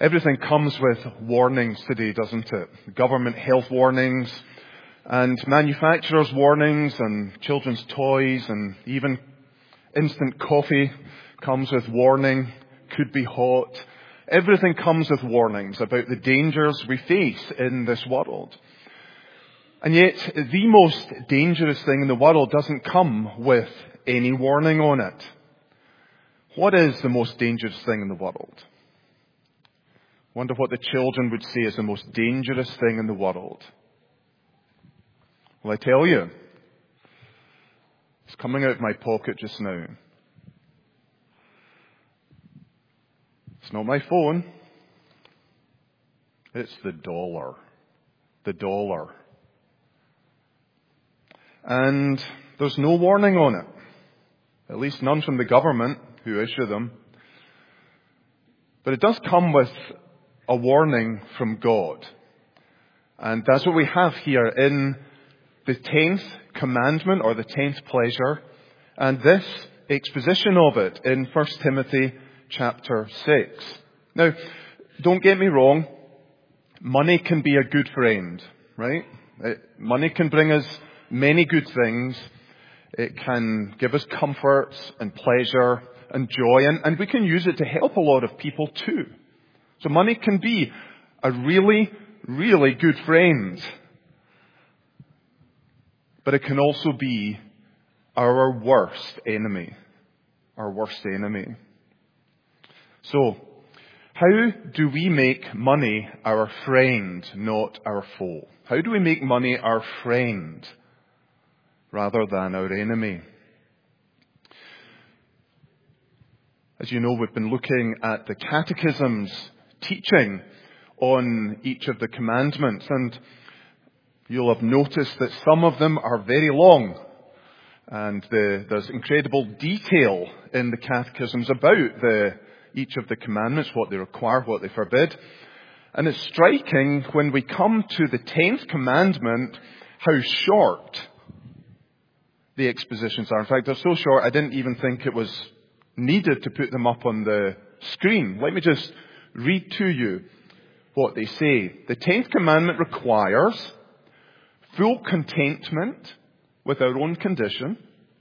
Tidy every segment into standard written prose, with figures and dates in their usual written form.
Everything comes with warnings today, doesn't it? Government health warnings and manufacturers' warnings and children's toys and even instant coffee comes with warning, could be hot. Everything comes with warnings about the dangers we face in this world. And yet, the most dangerous thing in the world doesn't come with any warning on it. What is the most dangerous thing in the world? I wonder what the children would say is the most dangerous thing in the world. Well, I tell you, it's coming out of my pocket just now. It's not my phone. It's the dollar. The dollar. And there's no warning on it. At least none from the government who issue them. But it does come with a warning from God. And that's what we have here in the 10th commandment or the 10th pleasure. And this exposition of it in 1 Timothy chapter 6. Now, don't get me wrong. Money can be a good friend, right? Money can bring us many good things. It can give us comfort and pleasure and joy. And we can use it to help a lot of people too. So money can be a really, really good friend. But it can also be our worst enemy. Our worst enemy. So, how do we make money our friend, not our foe? How do we make money our friend rather than our enemy? As you know, we've been looking at the Catechism's teaching on each of the commandments, and you'll have noticed that some of them are very long, and there's incredible detail in the Catechisms about each of the commandments, what they require, what they forbid. And it's striking when we come to the 10th commandment how short the expositions are. In fact, they're so short I didn't even think it was needed to put them up on the screen. Let me just read to you what they say. The 10th commandment requires full contentment with our own condition,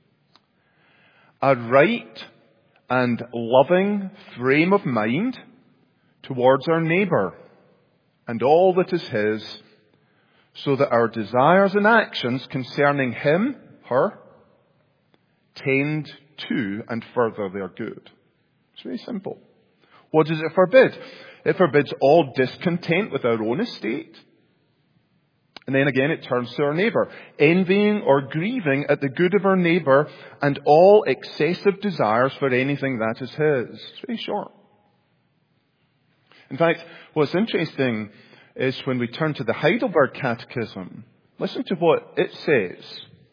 a right and loving frame of mind towards our neighbour and all that is his, so that our desires and actions concerning him, her, tend to and further their good. It's very simple. What does it forbid? It forbids all discontent with our own estate. And then again, it turns to our neighbour. Envying or grieving at the good of our neighbour and all excessive desires for anything that is his. It's very short. In fact, what's interesting is when we turn to the Heidelberg Catechism, listen to what it says.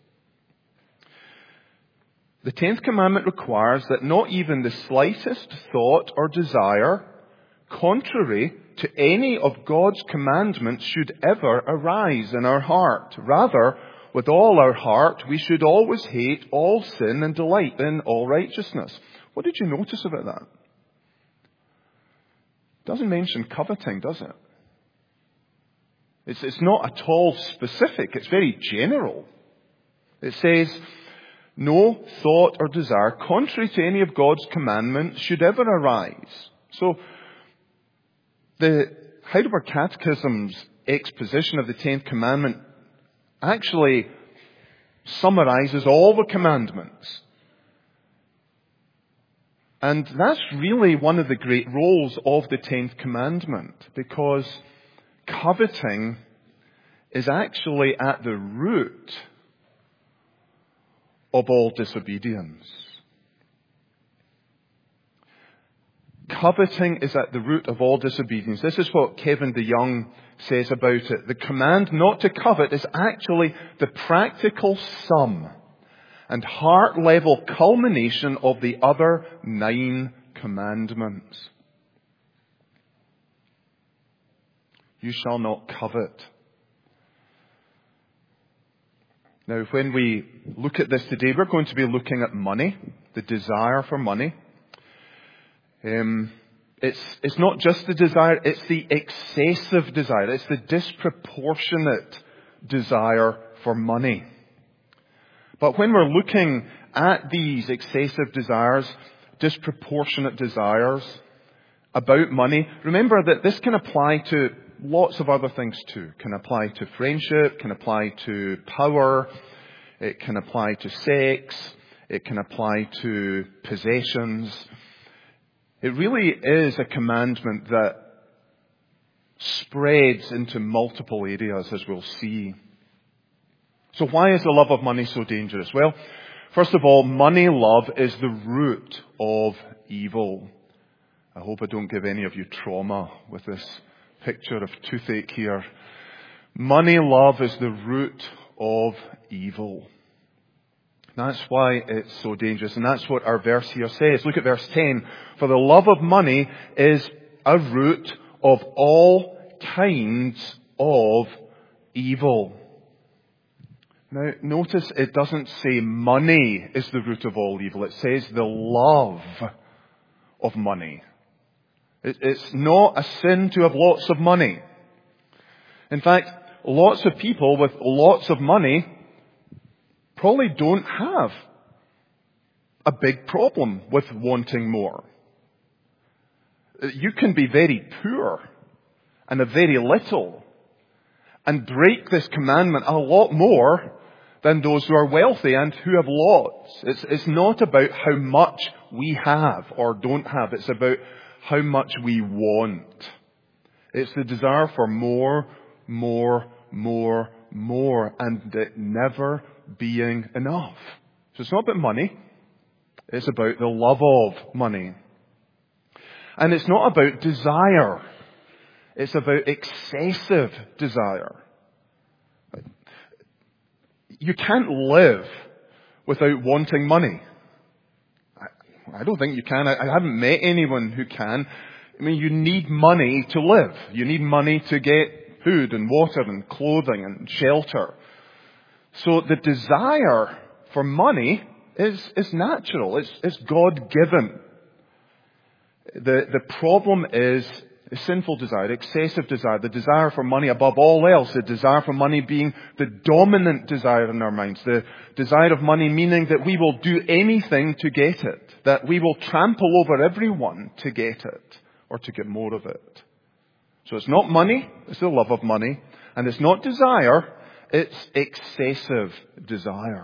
The 10th commandment requires that not even the slightest thought or desire contrary to any of God's commandments should ever arise in our heart. Rather, with all our heart, we should always hate all sin and delight in all righteousness. What did you notice about that? It doesn't mention coveting, does it? It's not at all specific. It's very general. It says, no thought or desire contrary to any of God's commandments should ever arise. So, the Heidelberg Catechism's exposition of the 10th commandment actually summarizes all the commandments. And that's really one of the great roles of the 10th commandment, because coveting is actually at the root of all disobedience. Coveting is at the root of all disobedience. This is what Kevin DeYoung says about it. The command not to covet is actually the practical sum and heart-level culmination of the other 9 commandments. You shall not covet. Now, when we look at this today, we're going to be looking at money, the desire for money. It's not just the desire, it's the excessive desire. It's the disproportionate desire for money. But when we're looking at these excessive desires, disproportionate desires about money, remember that this can apply to lots of other things too. It can apply to friendship, can apply to power, it can apply to sex, it can apply to possessions. It really is a commandment that spreads into multiple areas, as we'll see. So why is the love of money so dangerous? Well, first of all, money love is the root of evil. I hope I don't give any of you trauma with this picture of toothache here. Money love is the root of evil. That's why it's so dangerous, and that's what our verse here says. Look at verse 10. For the love of money is a root of all kinds of evil. Now, notice it doesn't say money is the root of all evil. It says the love of money. It's not a sin to have lots of money. In fact, lots of people with lots of money probably don't have a big problem with wanting more. You can be very poor and have very little and break this commandment a lot more than those who are wealthy and who have lots. It's not about how much we have or don't have. It's about how much we want. It's the desire for more, and it never being enough. So it's not about money. It's about the love of money. And it's not about desire. It's about excessive desire. You can't live without wanting money. I don't think you can. I haven't met anyone who can. I mean, you need money to live. You need money to get food and water and clothing and shelter. So the desire for money is natural. It's God-given. The problem is a sinful desire, excessive desire, the desire for money above all else, the desire for money being the dominant desire in our minds, the desire of money meaning that we will do anything to get it, that we will trample over everyone to get it or to get more of it. So it's not money, it's the love of money, and it's not desire, it's excessive desire.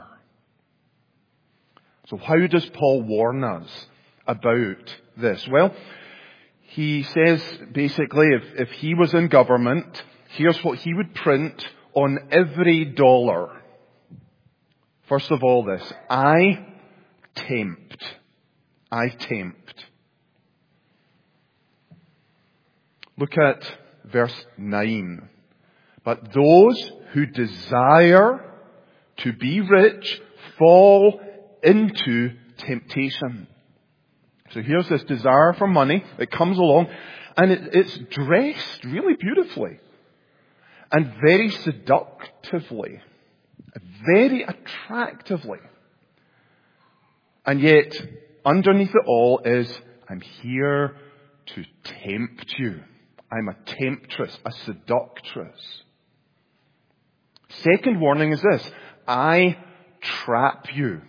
So how does Paul warn us about this? Well, he says basically if he was in government, here's what he would print on every dollar. First of all this, I tempt. Look at verse 9. But those who desire to be rich fall into temptation. So here's this desire for money that comes along, and it's dressed really beautifully and very seductively, very attractively. And yet, underneath it all is, I'm here to tempt you. I'm a temptress, a seductress. Second warning is this, I trap you.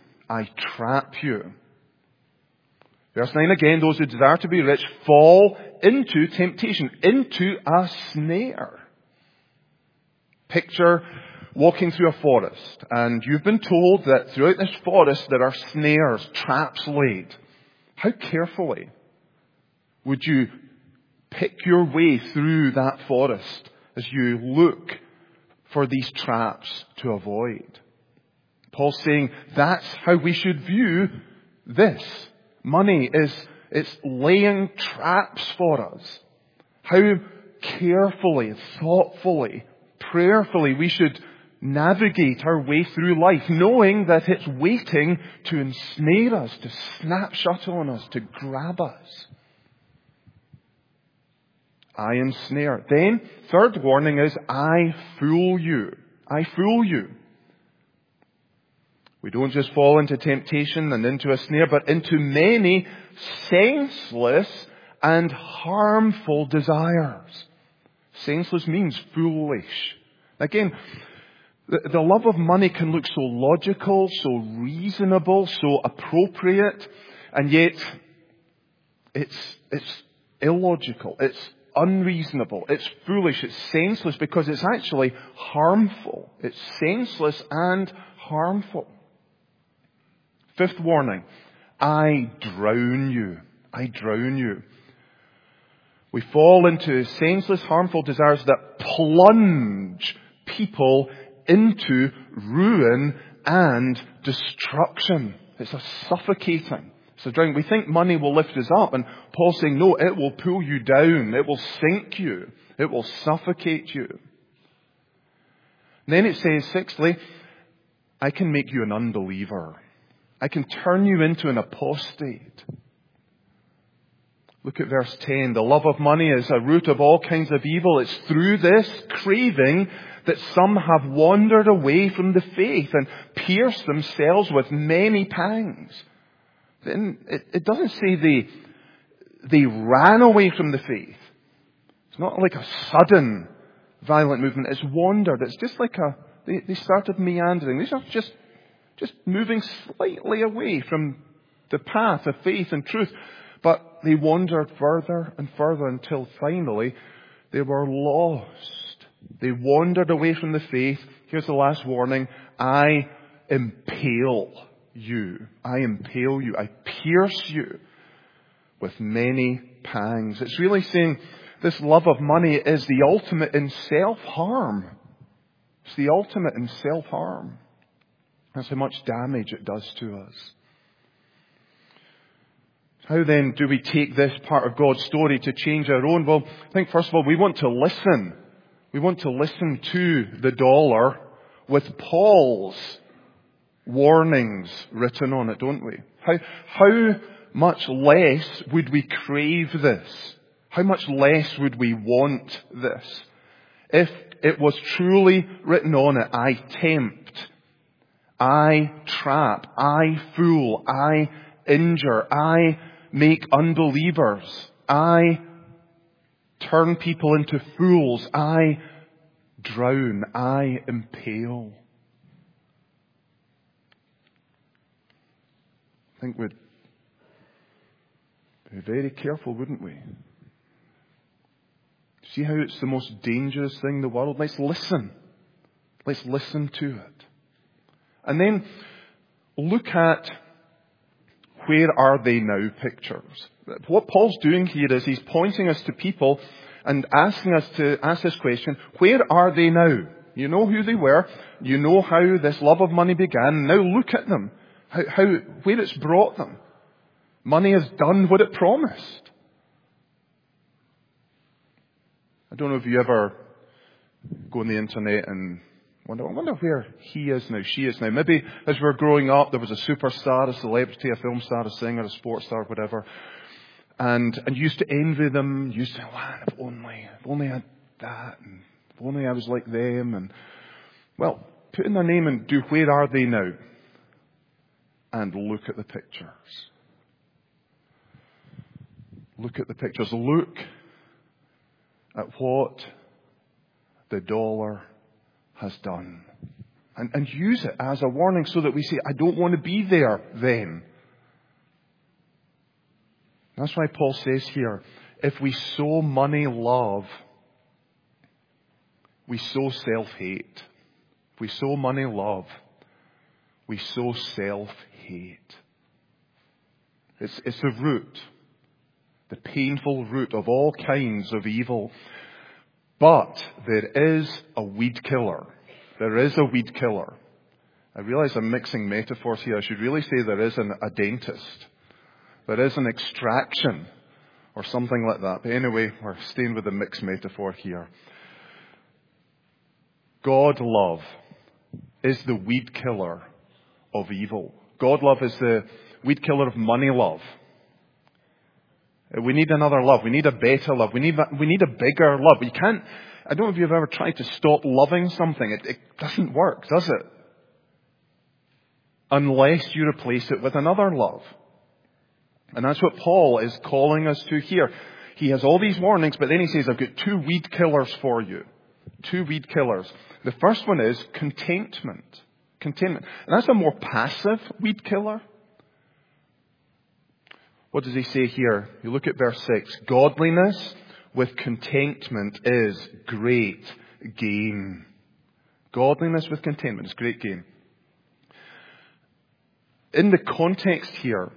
Verse 9 again, those who desire to be rich fall into temptation, into a snare. Picture walking through a forest, and you've been told that throughout this forest there are snares, traps laid. How carefully would you pick your way through that forest as you look for these traps to avoid? Paul's saying that's how we should view this. Money it's laying traps for us. How carefully, thoughtfully, prayerfully we should navigate our way through life, knowing that it's waiting to ensnare us, to snap shut on us, to grab us. I ensnare. Then, third warning is, I fool you. We don't just fall into temptation and into a snare, but into many senseless and harmful desires. Senseless means foolish. Again, the love of money can look so logical, so reasonable, so appropriate, and yet it's illogical, it's unreasonable, it's foolish, it's senseless because it's actually harmful. It's senseless and harmful. Fifth warning, I drown you. I drown you. We fall into senseless, harmful desires that plunge people into ruin and destruction. It's a suffocating. It's a drowning. We think money will lift us up, and Paul's saying, no, it will pull you down. It will sink you. It will suffocate you. And then it says, sixthly, I can make you an unbeliever. I can turn you into an apostate. Look at verse 10. The love of money is a root of all kinds of evil. It's through this craving that some have wandered away from the faith and pierced themselves with many pangs. Then it doesn't say they ran away from the faith. It's not like a sudden violent movement. It's wandered. It's just like they started meandering. These are just moving slightly away from the path of faith and truth. But they wandered further and further until finally they were lost. They wandered away from the faith. Here's the last warning. I impale you. I impale you. I pierce you with many pangs. It's really saying this love of money is the ultimate in self-harm. It's the ultimate in self-harm. That's how much damage it does to us. How then do we take this part of God's story to change our own? Well, I think first of all, we want to listen. We want to listen to the dollar with Paul's warnings written on it, don't we? How much less would we crave this? How much less would we want this? If it was truly written on it, I tempt, I trap, I fool, I injure, I make unbelievers, I turn people into fools, I drown, I impale. I think we'd be very careful, wouldn't we? See how it's the most dangerous thing in the world? Let's listen. Let's listen to it. And then look at where are they now pictures. What Paul's doing here is he's pointing us to people and asking us to ask this question, where are they now? You know who they were. You know how this love of money began. Now look at them. Where it's brought them. Money has done what it promised. I don't know if you ever go on the internet and I wonder where he is now, she is now. Maybe as we were growing up, there was a superstar, a celebrity, a film star, a singer, a sports star, whatever. And you used to envy them. You used to say, man, if only I had that, and if only I was like them. And well, put in their name and do where are they now? And look at the pictures. Look at the pictures. Look at what the dollar has done. And use it as a warning so that we say, I don't want to be there then. That's why Paul says here, if we sow money love, we sow self-hate. If we sow money love, we sow self-hate. It's the root, the painful root of all kinds of evil. But there is a weed killer. There is a weed killer. I realize I'm mixing metaphors here. I should really say there is a dentist. There is an extraction or something like that. But anyway, we're staying with the mixed metaphor here. God love is the weed killer of evil. God love is the weed killer of money love. We need another love. We need a better love. We need a bigger love. You can't, I don't know if you've ever tried to stop loving something. It doesn't work, does it? Unless you replace it with another love. And that's what Paul is calling us to here. He has all these warnings, but then he says, I've got 2 weed killers for you. 2 weed killers. The first one is contentment. Contentment. And that's a more passive weed killer. What does he say here? You look at verse 6. Godliness with contentment is great gain. Godliness with contentment is great gain. In the context here,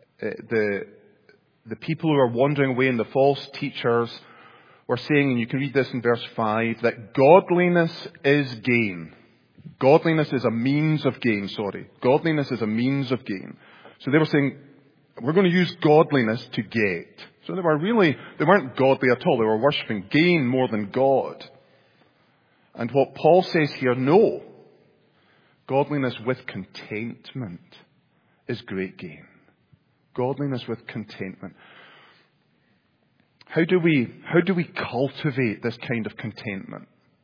the people who are wandering away and the false teachers were saying, and you can read this in verse 5, that godliness is gain. Godliness is a means of gain, Godliness is a means of gain. So they were saying, we're going to use godliness to get. So they weren't godly at all. They were worshipping gain more than God. And what Paul says here, no. Godliness with contentment is great gain. Godliness with contentment. How do we cultivate this kind of contentment?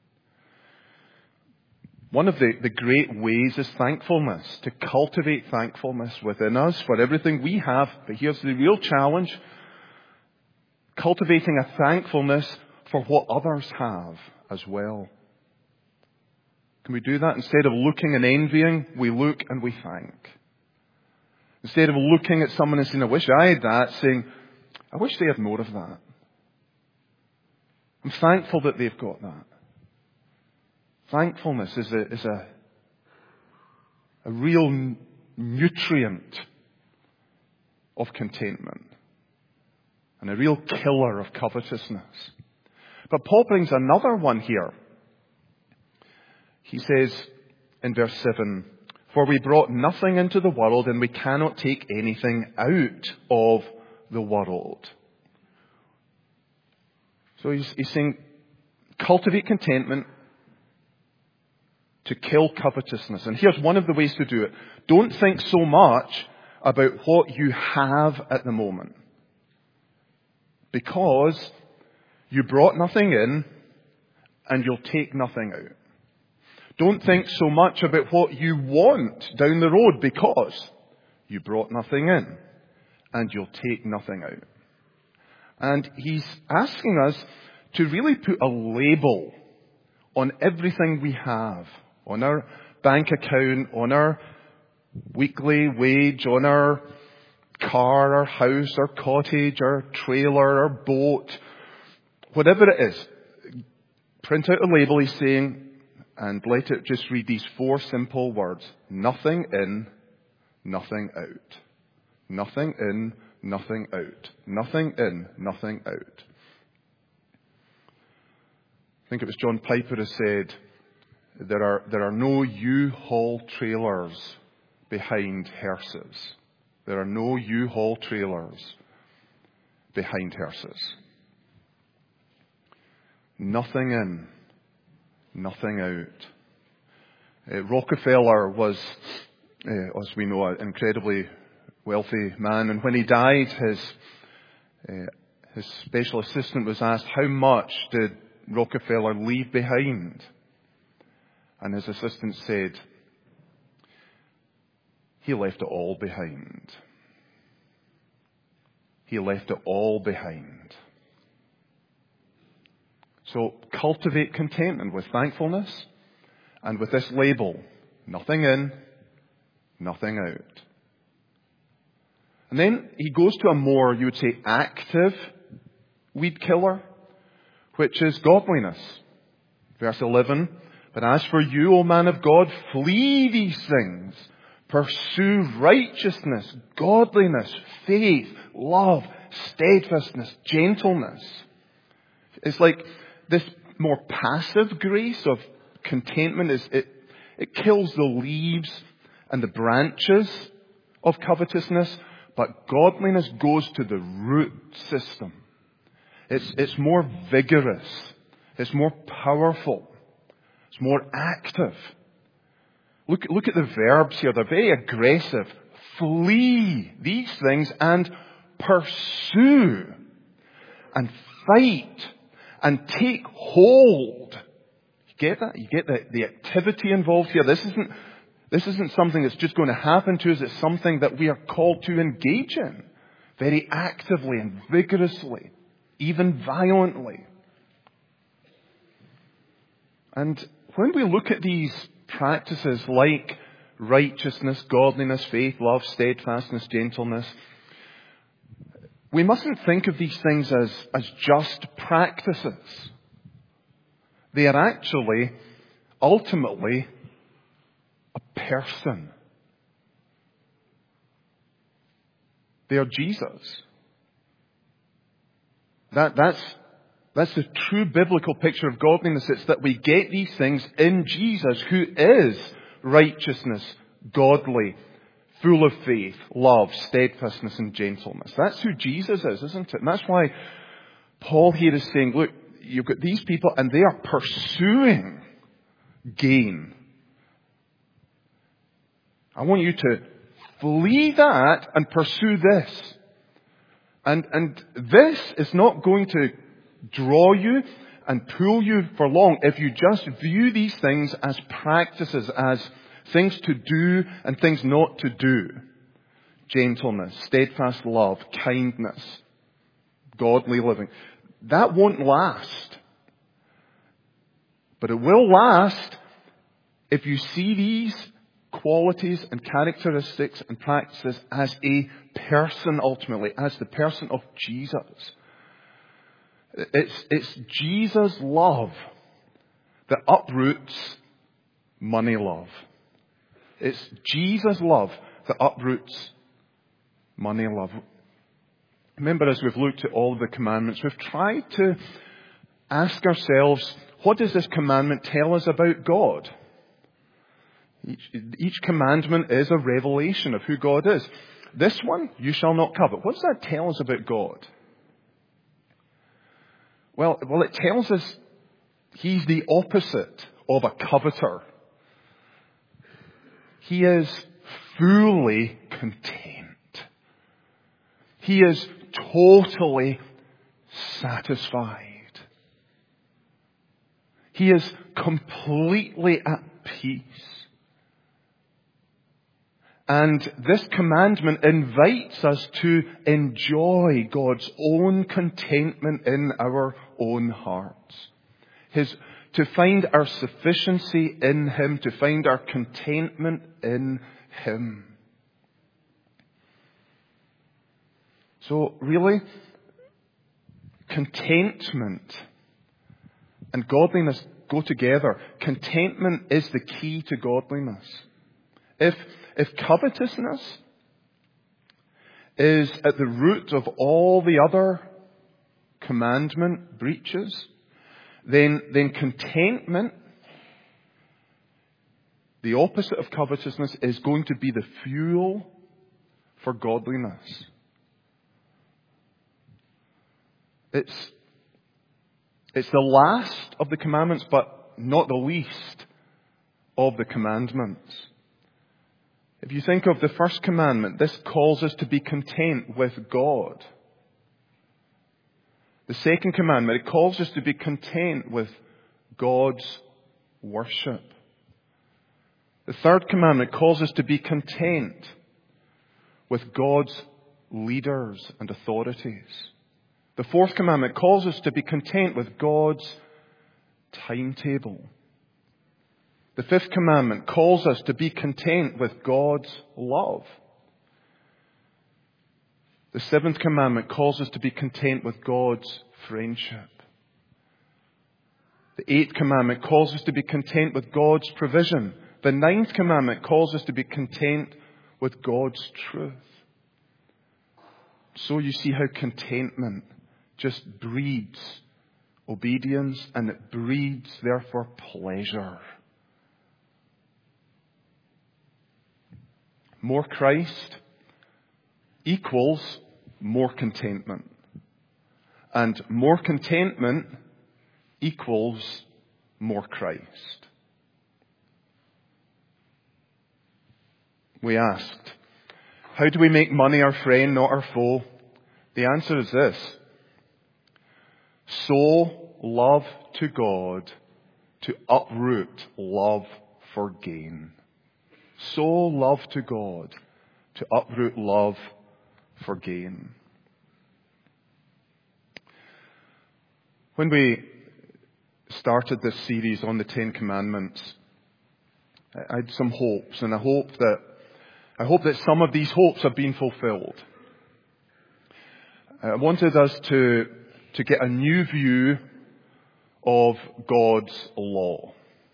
One of the great ways is thankfulness, to cultivate thankfulness within us for everything we have. But here's the real challenge: cultivating a thankfulness for what others have as well. Can we do that? Instead of looking and envying, we look and we thank. Instead of looking at someone and saying, I wish I had that, saying, I wish they had more of that. I'm thankful that they've got that. Thankfulness is a real nutrient of contentment and a real killer of covetousness. But Paul brings another one here. He says in verse 7, for we brought nothing into the world and we cannot take anything out of the world. So he's saying, cultivate contentment to kill covetousness. And here's one of the ways to do it. Don't think so much about what you have at the moment, because you brought nothing in and you'll take nothing out. Don't think so much about what you want down the road, because you brought nothing in and you'll take nothing out. And he's asking us to really put a label on everything we have, on our bank account, on our weekly wage, on our car, our house, our cottage, our trailer, our boat, whatever it is. Print out a label, he's saying, and let it just read these 4 simple words. Nothing in, nothing out. Nothing in, nothing out. Nothing in, nothing out. I think it was John Piper who said, there are no U-Haul trailers behind hearses. There are no U-Haul trailers behind hearses. Nothing in, nothing out. Rockefeller was, as we know, an incredibly wealthy man. And when he died, his special assistant was asked, how much did Rockefeller leave behind? And his assistant said, he left it all behind. He left it all behind. So cultivate contentment with thankfulness and with this label, nothing in, nothing out. And then he goes to a more, you would say, active weed killer, which is godliness. Verse 11, but as for you, O man of God, flee these things. Pursue righteousness, godliness, faith, love, steadfastness, gentleness. It's like this more passive grace of contentment it kills the leaves and the branches of covetousness, but godliness goes to the root system. It's more vigorous. It's more powerful. It's more active. Look at the verbs here. They're very aggressive. Flee these things and pursue and fight and take hold. You get that? You get the activity involved here. This isn't something that's just going to happen to us. It's something that we are called to engage in. very actively and vigorously, even violently. And when we look at these practices like righteousness, godliness, faith, love, steadfastness, gentleness, we mustn't think of these things as just practices. They are actually, ultimately, a person. They are Jesus. That's the true biblical picture of godliness. It's that we get these things in Jesus, who is righteousness, godly, full of faith, love, steadfastness, and gentleness. That's who Jesus is, isn't it? And that's why Paul here is saying, look, you've got these people and they are pursuing gain. I want you to flee that and pursue this. And this is not going to draw you and pull you for long if you just view these things as practices, as things to do and things not to do. Gentleness, steadfast love, kindness, godly living. That won't last. But it will last if you see these qualities and characteristics and practices as a person ultimately, as the person of Jesus. It's Jesus' love that uproots money love. It's Jesus' love that uproots money love. Remember, as we've looked at all of the commandments, we've tried to ask ourselves, what does this commandment tell us about God? Each commandment is a revelation of who God is. This one, you shall not covet. What does that tell us about God? Well, it tells us He's the opposite of a coveter. He is fully content. He is totally satisfied. He is completely at peace. And this commandment invites us to enjoy God's own contentment in our own hearts. To find our sufficiency in Him, to find our contentment in Him. So really, contentment and godliness go together. Contentment is the key to godliness. If covetousness is at the root of all the other commandment breaches, then contentment, the opposite of covetousness, is going to be the fuel for godliness. It's the last of the commandments, but not the least of the commandments. If you think of the first commandment, this calls us to be content with God. The second commandment, it calls us to be content with God's worship. The third commandment calls us to be content with God's leaders and authorities. The fourth commandment calls us to be content with God's timetable. The fifth commandment calls us to be content with God's love. The seventh commandment calls us to be content with God's friendship. The eighth commandment calls us to be content with God's provision. The ninth commandment calls us to be content with God's truth. So you see how contentment just breeds obedience, and it breeds, therefore, pleasure. More Christ equals more contentment. And more contentment equals more Christ. We asked, how do we make money our friend, not our foe? The answer is this. Sow love to God to uproot love for gain. Sow love to God to uproot love for gain. When we started this series on the Ten Commandments, I had some hopes, and I hope that some of these hopes have been fulfilled. I wanted us to get a new view of God's law,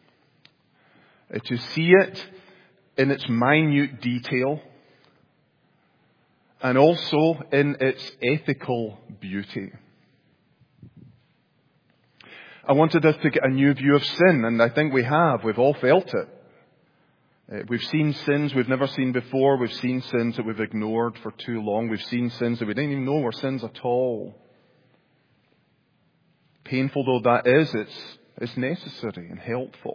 to see it in its minute detail, and also in its ethical beauty. I wanted us to get a new view of sin, and I think we have. We've all felt it. We've seen sins we've never seen before. We've seen sins that we've ignored for too long. We've seen sins that we didn't even know were sins at all. Painful though that is, it's necessary and helpful.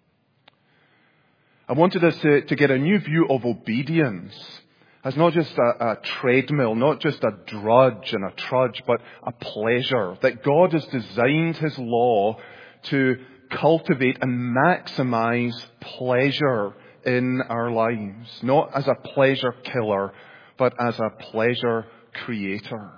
I wanted us to get a new view of obedience as not just a treadmill, not just a drudge and a trudge, but a pleasure. That God has designed His law to cultivate and maximize pleasure in our lives. Not as a pleasure killer, but as a pleasure creator.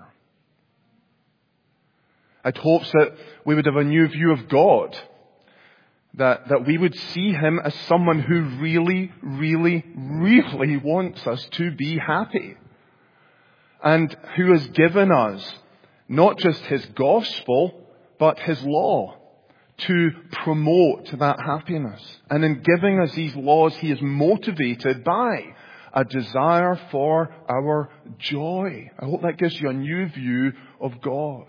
I'd hopes that we would have a new view of God. That we would see Him as someone who really, really, really wants us to be happy. And who has given us not just His gospel, but His law to promote that happiness. And in giving us these laws, He is motivated by a desire for our joy. I hope that gives you a new view of God.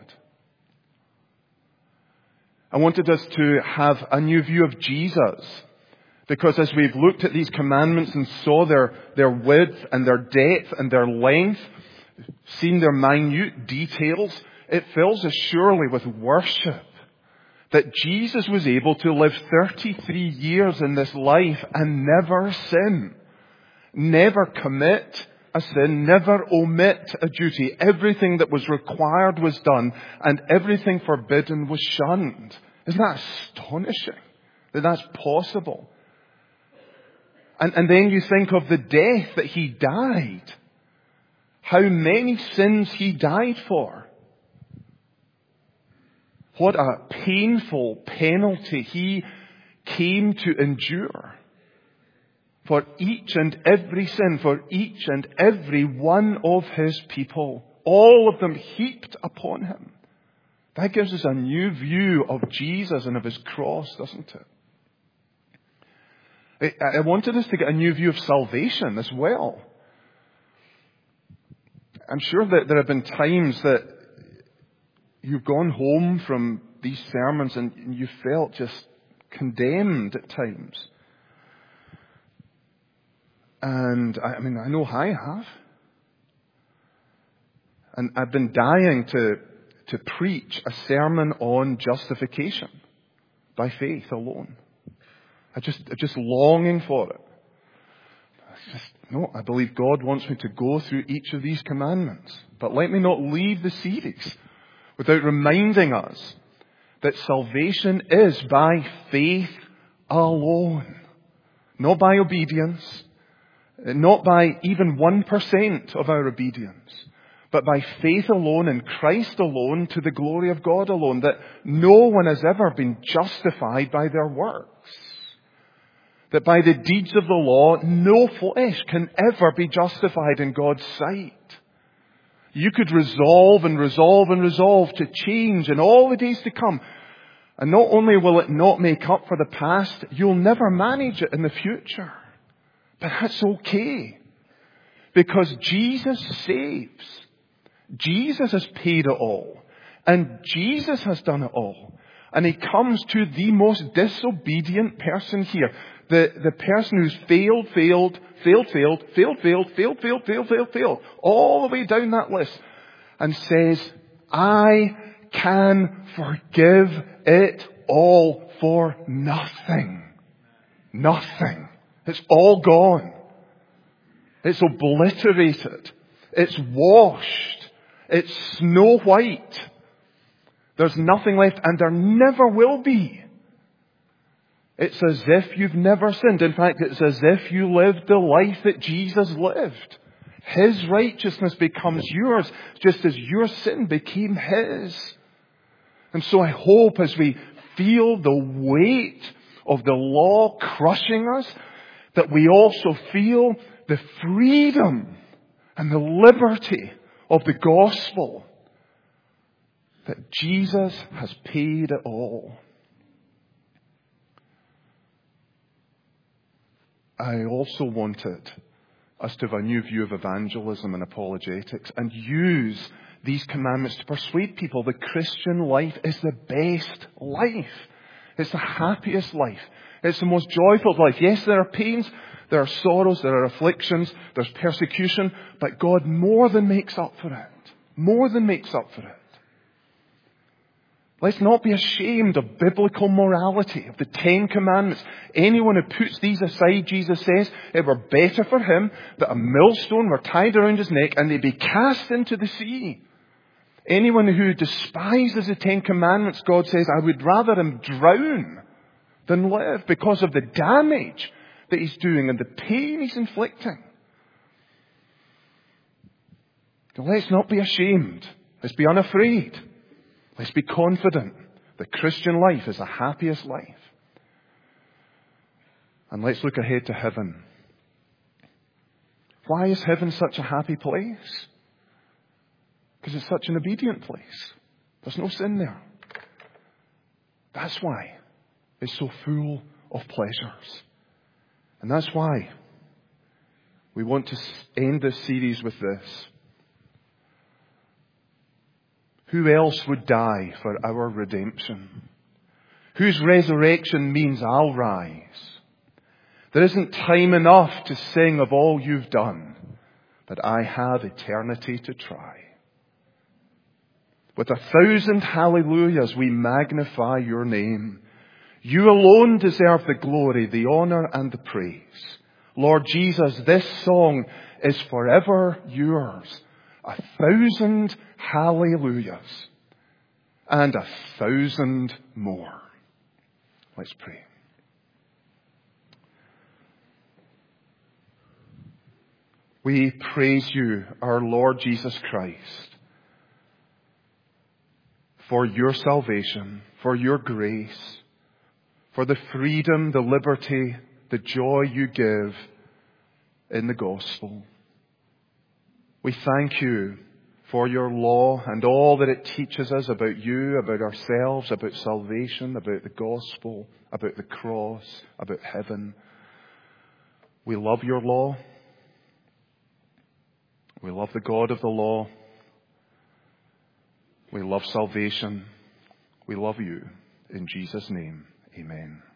I wanted us to have a new view of Jesus, because as we've looked at these commandments and saw their width and their depth and their length, seen their minute details, it fills us surely with worship that Jesus was able to live 33 years in this life and never sin, never commit a sin, never omit a duty. Everything that was required was done, and everything forbidden was shunned. Isn't that astonishing that that's possible? And then you think of the death that He died. How many sins He died for. What a painful penalty He came to endure. For each and every sin, for each and every one of His people. All of them heaped upon Him. That gives us a new view of Jesus and of His cross, doesn't it? I wanted us to get a new view of salvation as well. I'm sure that there have been times that you've gone home from these sermons and you felt just condemned at times. And I know I have. And I've been dying to preach a sermon on justification by faith alone. I'm just longing for it. I believe God wants me to go through each of these commandments. But let me not leave the series without reminding us that salvation is by faith alone. Not by obedience. Not by even 1% of our obedience. But by faith alone in Christ alone to the glory of God alone. That no one has ever been justified by their works. That by the deeds of the law, no flesh can ever be justified in God's sight. You could resolve to change in all the days to come. And not only will it not make up for the past, you'll never manage it in the future. But that's okay. Because Jesus saves. Jesus has paid it all. And Jesus has done it all. And He comes to the most disobedient person here. The person who's failed, all the way down that list. And says, I can forgive it all for nothing. Nothing. It's all gone. It's obliterated. It's washed. It's snow white. There's nothing left, and there never will be. It's as if you've never sinned. In fact, it's as if you lived the life that Jesus lived. His righteousness becomes yours, just as your sin became His. And so I hope as we feel the weight of the law crushing us, that we also feel the freedom and the liberty of the gospel. That Jesus has paid it all. I also wanted us to have a new view of evangelism and apologetics and use these commandments to persuade people the Christian life is the best life. It's the happiest life. It's the most joyful life. Yes, there are pains, there are sorrows, there are afflictions, there's persecution, but God more than makes up for it. More than makes up for it. Let's not be ashamed of biblical morality, of the 10 Commandments. Anyone who puts these aside, Jesus says, it were better for him that a millstone were tied around his neck and they be cast into the sea. Anyone who despises the 10 Commandments, God says, I would rather him drown than live because of the damage that he's doing and the pain he's inflicting. So let's not be ashamed. Let's be unafraid. Let's be confident. The Christian life is the happiest life. And let's look ahead to heaven. Why is heaven such a happy place? Because it's such an obedient place. There's no sin there. That's why it's so full of pleasures. And that's why we want to end this series with this. Who else would die for our redemption? Whose resurrection means I'll rise? There isn't time enough to sing of all you've done, but I have eternity to try. With 1,000 hallelujahs we magnify your name. You alone deserve the glory, the honor and the praise. Lord Jesus, this song is forever yours. 1,000 hallelujahs and 1,000 more. Let's pray. We praise you, our Lord Jesus Christ, for your salvation, for your grace, for the freedom, the liberty, the joy you give in the gospel. We thank you for your law and all that it teaches us about you, about ourselves, about salvation, about the gospel, about the cross, about heaven. We love your law. We love the God of the law. We love salvation. We love you. In Jesus' name, amen.